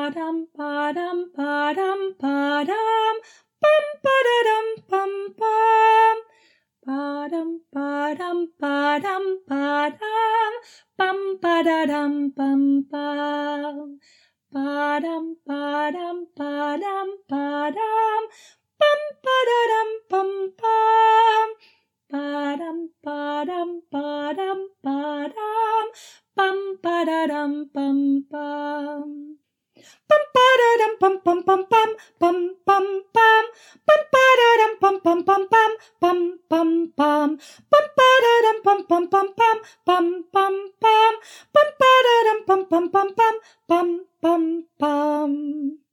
dum ba dum ba dum ba dum bum ba da dum bum bum ba dum ba dum ba dum ba dum bum ba da dum bum bum ba dum ba dum ba dum ba dum bum ba da dum bum bum ba dum ba dum ba dum ba dum bum ba da dum bum bum bum ba da dum bum bum bum bum bum bum bum bum ba da dum bum bum bum bum bum bum bum bum ba da dum bum bum bum bum bum bum bum bum ba da dum bum bum bum bum bum bum bum